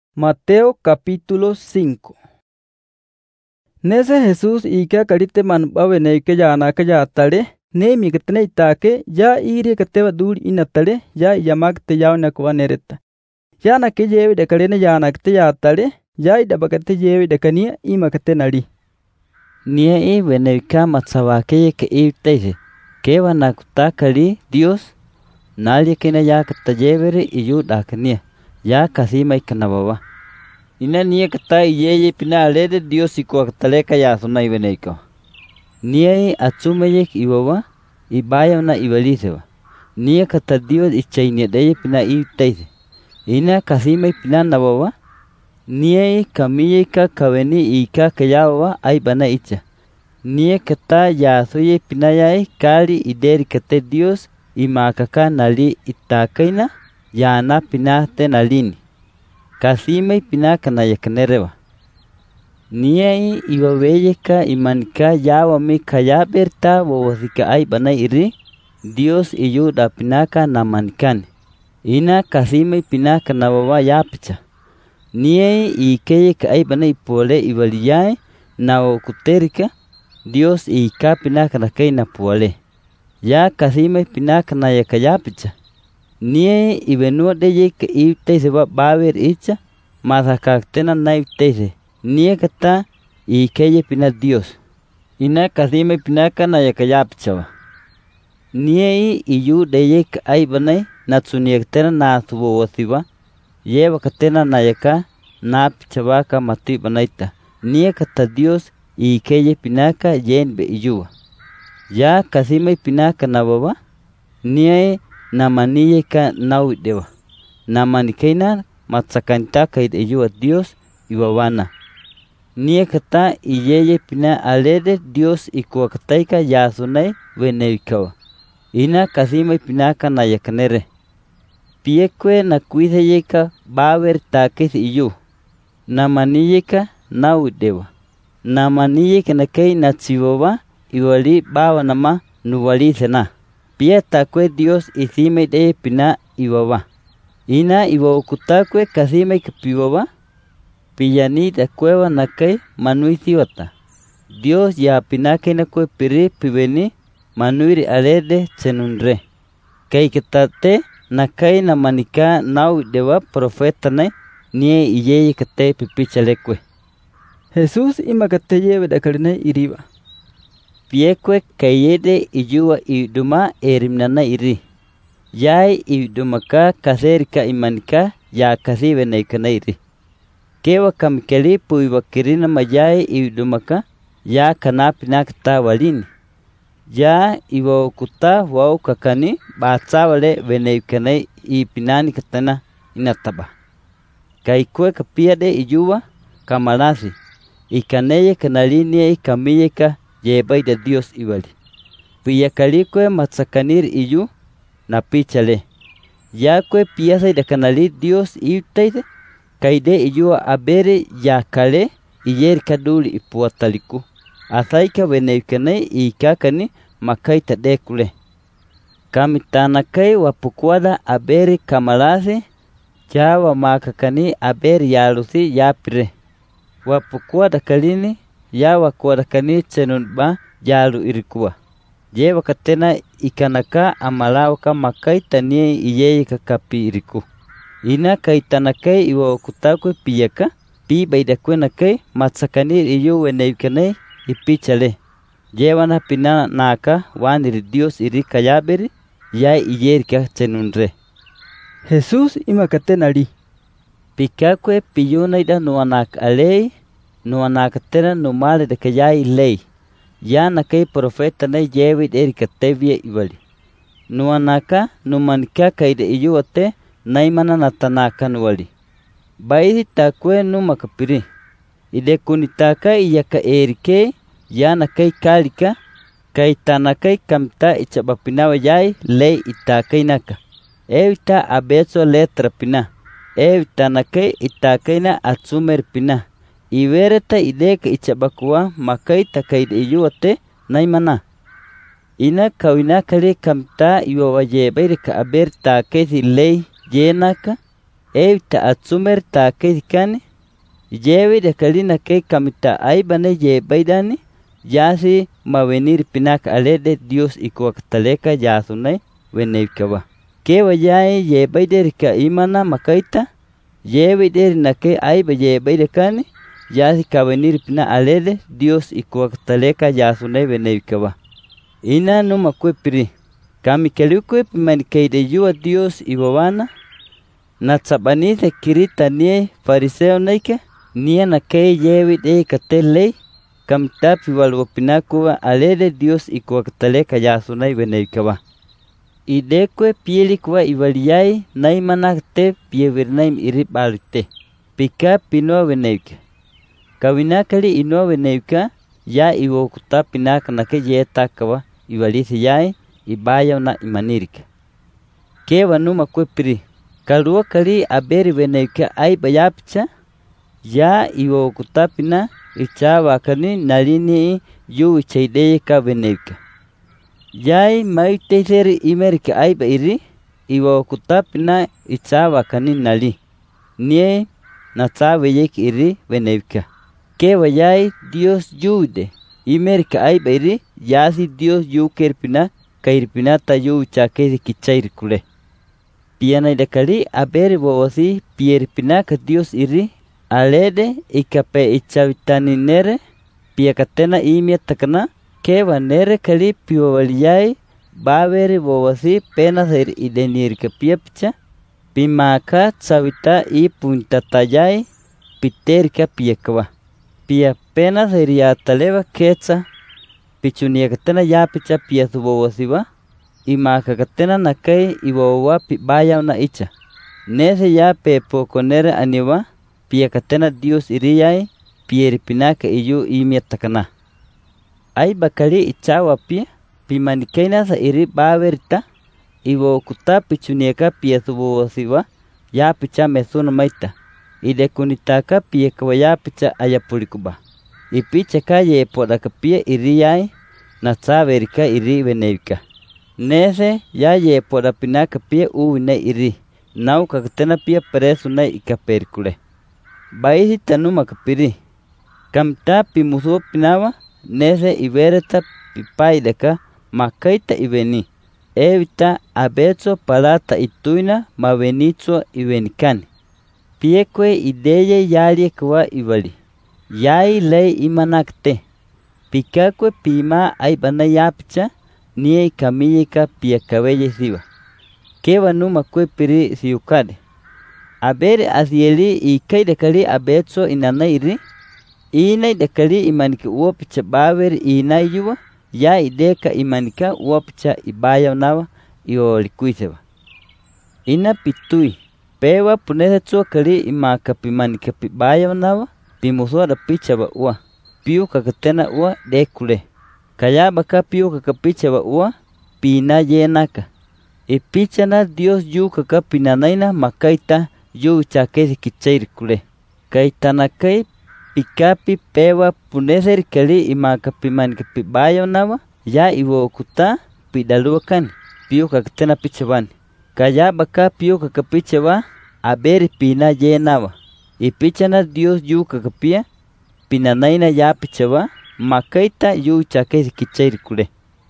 Mateo capítulo 5. Nese Jesús ika karite man bawene ke yana ke yatale ne mi ketne itake ya iri keteba duri inatale ya yamak te yauna kwa nereta. Yana ke yewi de karene yana ke yatale ya ida bakate yewi de kania ima kete nali. Nie e veneka matsawake ke itese. Ke wana kutakali Dios nali kena ya katayevere iyu dakania. Ya kasima ikanabawa. Ina nie kata yeye pina alede Dios iko kataleka ya sona iveneko. Nie atsumeyek iwawa ibaya na ibalisewa. Nie kata Dios ichainia deye pina itaise. Ina kasima pina nabawa. Nie kamiyeka kaweni ika kayawa ay bana icha. Nie kata ya soye pina yae kali ideri kate Dios imakaka nali itakaina ya na pina te nalini. Kasime pina kana yakanerewa. Niai iwaweyeka imanika yawa mi kaya berta wawasika ay bana iri. Dios iyu da pinaka na manikani. Ina kasime pinaka na wawa yapicha. Niai ikeyeka ay bana ipole iwaliyai na wakuterika. Dios ika pinaka na kay na pole. Ya kasime pinaka na yakayapicha. Nie ibenua deye ke itese bawer icha masakaktena na itese. Nie kata ikeye pina Dios. Ina kasime pinaka na yakayapchawa. Nie iyu deye ke aibanay natsuniyaktena na suwawasiwa. Yewa katena na yaka na pichabaka mati banaita. Nie kata Dios ikeye pinaka yenbe iyuwa. Ya kasime pinaka na baba. Nie namaniye ka naudewa. Namanikaina matsakanta kaid iyuwa Dios iwawana. Nie kata iyeye pina alede Dios ikuakataika yasunay wenewikawa. Ina kasima pinaka na yakanere. Piekwe na kuitheyeka bawer takis iyu. Namaniyeka naudewa. Namaniyeka na kay natsiwawa iwali bawa nama nuwali sena. Pia takwe Dios isime de pina iwawa. Ina iwawa kutakwe kasime kapiwawa. Piyani da kuewa na kay manuisi wata. Dios ya pinake na kwe piri piweni manuiri alede tsenunre. Kay kitate na kay na manika nau dewa profeta na nie iyeye kate pipichalekwe. Jesús ima kate yewe de karine iriba. Piekwe kayede iyuwa iduma erimnana iri. Yai idumaka kaserika imanika ya kasive naikana iri. Kewa kamikeli puiwakirina mayai idumaka ya kanapinakta walini. Ya iwa kuta wau kakani batsawale venaikana ipinani katana inataba. Kaikwe kapiade iyuwa kamalasi. Ikaneye kanalinie ikamiyeka yebay de Dios iwali. Piyakalikwe matsakanir iyu na pichale. Yakwe piyasay de kanali Dios itaide. Kaide iyu abere yakale iyer kaduli ipuataliku. Asaika venekane ikakani makaita dekule. Kamitanakai wapukwada abere kamalase. Jawa makakani abere yalusi yapire. Wapukwada kalini yawa kwa kani tsenunba jalu irikuwa. Jewa katena ikanaka amalawa ka makaita nie iyeye kakapi iriku. Ina kaitanakai iwa kutakwe piyaka. Pi baidakwe nakai matsakanir iyo weneikanay ipichale. Jewa na pina naka waniri Dios iri kayaberi ya iyerika tsenunre. Jesús ima kate nali. Pikakwe piyunaida nuanak alei. No anakatera no male de kayai lei. Ya na kay profeta na yewi erika tevye iwali. No anaka no manika kay de iyuate naimana natanaka nuwali. Baidi takwe no makapiri. Ide kunitaka iyaka erike ya na kay kalika kay tanakay kamta ichabapinawa yai lei itakay naka. Evita abeso letra pina. Evita nakay itakayna atsumer pina. Iwereta ideka ichabakuwa makaita kaide iyuate naimana. Ina kawina kale kamta iwawaye baireka aberta kesi lei jenaka Evita atsumer ta kani. Yewi de kalina ke kamita aibane ye baidani. Yasi mavenir pinak alede Dios ikuaktaleka yasunay venevkaba. Kewa yae ye baiderika imana makaita. Yewi derina ke aiba ye baidekani. Yasi kavenir pina alede Dios ikuaktaleka yasunay venevkaba. Ina numa kwepiri. Kami keluke pimanikeide yua Dios ibabana. Natsabanite kirita nie fariseo naike. Nia na ke yewi de katelei. Kamtapi walwapinakuwa alede Dios ikuaktaleka yasunay venevkaba. Idekwe pielikuwa ivaliyai naimanakte pievirnaim iribalite. Pika pinoa venevka. Kawinakali inoa venevka ya iwokuta pinaka nake yetakawa ivalisi yai ibaya na imanirika. Kewa numa kwepiri. Kalua kali aberi venevka ai bayapicha ya iwokuta pina ichawa kani nalini yu ichaideye ka venevka. Yai maiteseri imerika aiba iri iwokuta pina ichawa kani nali. Nie natsawe yek iri venevka. Kewa yai Dios yude. Imerika aiba iri yasi Dios yu kerpina kairpina ta yu chakesi kichairikule. Piana idakali aberi wawasi pierpina ka Dios iri alede ikape ichavitani nere piakatena imia takana kewa nere kali piwawaliyai baveri wawasi pena ser idenirika piapicha pimaka chavita i puntatayai piterika piakawa. Pia pena seria taleva kecha pichuniakatena yapicha piasu wawasiwa imaka katena nakai iwawa pibaya na icha. Nese ya pepo konere aniwa piakatena Dios iriyai pierpinaka iyu imia takana. Ai bakali ichawa pia pimanikaina sa iri baverita iwo kuta pichuniaka piasu wawasiwa ya picha mesuna maita. Ide kunitaka pia kawaya picha ayapulikuba. Ipicha kaye podaka pia iriyai na tsaverika iri venevka. Nese ya ye podapinaka pia uwine iri. Nau kakatena pia presu na ikaperkule. Baisi tanuma kapiri. Kamta pimuso pinawa nese ivereta pipaidaka makaita iveni. Evita abezo palata ituina mavenitso ivenikani. Piekwe ideye yalie kwa ivali. Yai lei imanakte. Pikakwe pima aibana yapicha nie kamiyika piakaweye siwa. Kewa numa kwe piri siukade. Abere asieli ikaida kali abetso inanairi. Inai dakali imanika uopicha baver inai yuwa. Ya ideka imanika uopicha ibaya nawa iyo likuisewa. Ina pitui. Pewa punesa tso kali imaka pimanika pibaya nawa. Pimusoda picha wa ua. Piu kakatena ua dekule. Kaya baka piu kakapicha wa ua. Pina yenaka. Ipicha na Dios yu kakapinanaina makaita yu chakesi kichairikule. Kaitanakai pikapi pewa puneseri kali imaka pimanika pibaya nawa. Ya iwo kuta pidaluakani. Piu kakatena picha wani. Kaya baka piu kakapicha wa aberi pina yenawa. Ipicha na Dios yu kakapia pinanaina ya picha wa makaita yu chakesi kichairikule.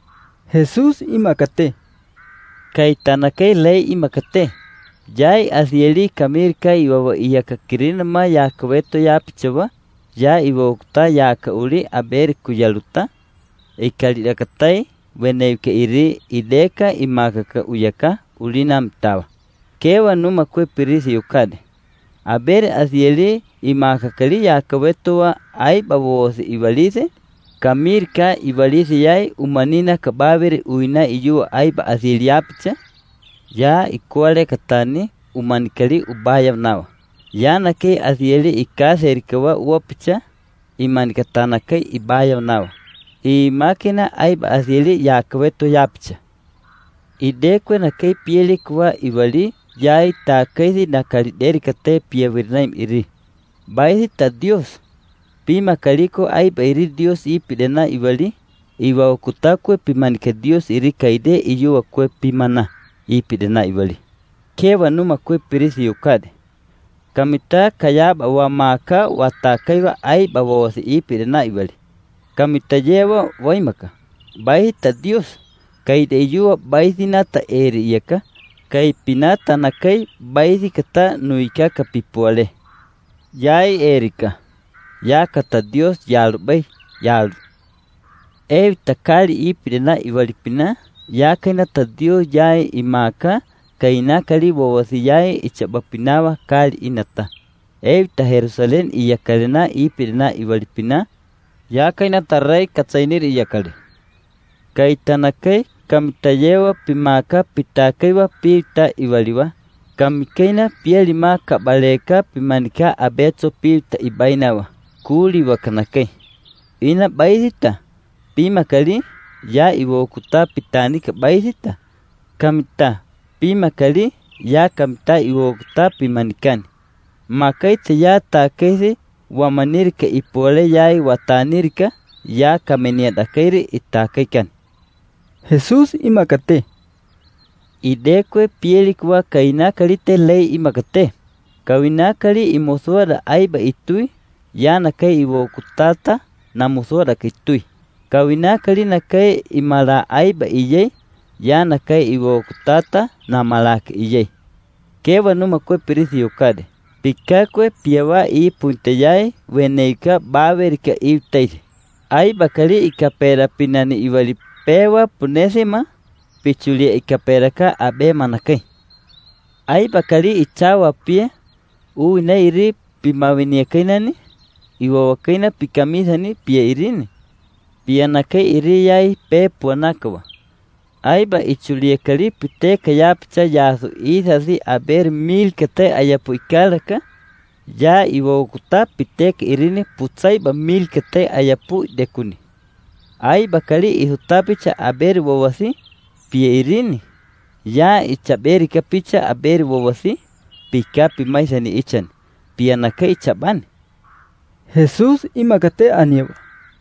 Jesús imakate. Kaitanakai lei imakate. Yai asieli kamirka iwawa iyakakirina ma yakaweto ya pichawa. Ya iwakuta yaka uli aberi kuyaluta. Ikalidakatai wenevke iri ideka imakaka uyaka ulina mtawa. Kewa numa kwe pirisi yukade. Aberi asieli imakakali yakaweto wa aibawosi ivalise. Kamirka ivalisi yai umanina kabaveri uina iyuwa aiba asili yapicha. Ya ikuale katani umanikali ubaya nawa. Ya nake asieli ikaserikawa uwapicha imanikatanakai ibaya nawa. I makina aiba asieli yakaweto yapicha. Idekwe nake pieli kwa ivali yai takaisi nakalideri kate piavirnaim iri. Baisi ta Dios. Pima kaliko aiba iri Dios ipidena ivali. Iwa okutakwe pimanika Dios iri kaide iyuwa kwe pimana ipidena ivali. Kewa numa kwe pirisi yukade. Kamita kayaba wamaka watakaiwa ay babawasi ipirina ibali. Kamita lleva waimaka. Baita Dios. Kay de yuwa baitinata eri yaka. Kay pinata nakai baiti kata nuika kapipuale. Yay erika. Ya kata Dios yalu bay yalu. Evita kali ipirina ibali pina. Ya kainata Dios yay imaka. Kaina kali bawasi yay ichabapinawa kali inata. Evita Jerusalén iyakalina ipirina ibalipina. Ya kainata rey katsainir iyakali. Kaitanakai kamitayewa pimaka pitakaiwa pita ibaliwa. Kamikaina pielima kabaleka pimanika abetso pita ibainawa. Kuli wakanakai. Ina baisita. Pimakali ya iwokuta pitanika baisita. Kamita. Pimakali ya kamita iwokuta pimanikani. Makaita ya takesi wamanirika ipole yai watanirika ya kameniadakairi itakaikan. Jesús imakate. Idekwe pielikwa kainakalite ley imakate. Kawinakali imosuada aiba itui ya nakai iwokutata na musuada kitui. Kawinakali nakai imala aiba iyei ya nakai iwokutata na malak iyei. Kewa numa kwe pirisi yukade. Pikakwe piawa i punteyai weneika baverika itaisi. Ai bakali ikapera pinani iwali pewa punesima pichulia ikaperaka abe manakai. Ai bakali ichawa pia uina iri pimawinia kainani iwa wakaina pikamisani pia irini. Pia nakai iri yai pe puanakawa. Ai ba ichulia kali pite kayapicha yasu isasi aber mil kate ayapu ikalaka. Ya iwokuta pitek irini putsai ba mil kate ayapu dekuni. Ai bakali ihutapicha aberi wawasi pia irini. Ya ichaberi kapicha aberi wawasi pika pimaisani ichan. Pia naka ichabani. Jesús imakate aniwa.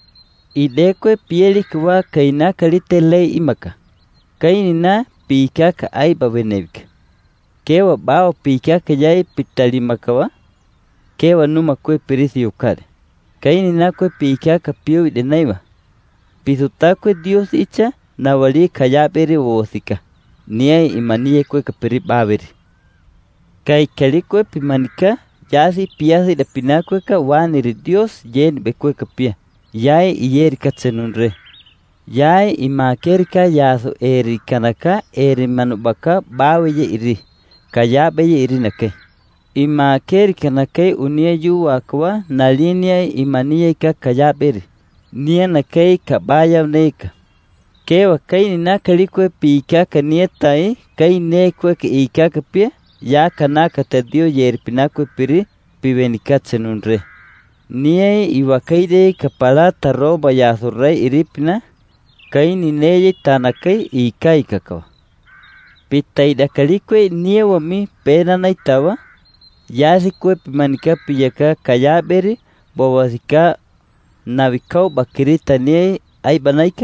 Idekwe pielikwa kaina kalite lei imaka. Kainina pika ka ai babenevika. Kewa bao pika ka yai pitalimakawa. Kewa numa kwe pirisi yukade. Kainina kwe pika ka piyo de naiwa. Pisutakwe Dios icha na wali kayaberi wawasika. Niai imaniye kwe kapiri baberi. Kai kalikwe pimanika yasi piasi da pinakwe ka waniri Dios yen bekwe kapia. Yai iyeri katsenunre. Yai imakerika yaso eri kanaka eri manubaka baweye iri. Kayabeye iri nake. Imakerika nake unia yu wakwa na linia imaniye ka kayaberi. Nia nake kabaya neka. Kewa kai nina kalikwe pika kanietai kai nekwe ka ika kapia. Ya kanaka tadio yeri pinakwe piri pivenikatsenunre. Nia iwakaide kapala taroba yaso rey iripina. Kai ni neye tanakai ikai kakawa. Pitaida kalikwe niewa mi pena naitawa. Yasi kwe pimanika piyaka kayaberi bawasika navikau bakirita niye aibanaika.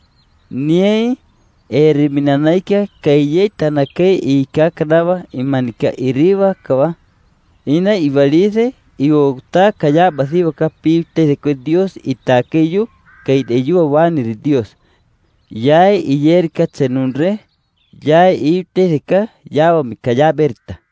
Niye eri minanaika kaiye tanakai ikakanawa imanika iriwa kawa. Ina ivalize iwokta kayabasi waka pite sekwe Dios itakeyu kaideyua waniri Dios. Yai iyer katsenunre, yai ite seka yawa mikayaberta.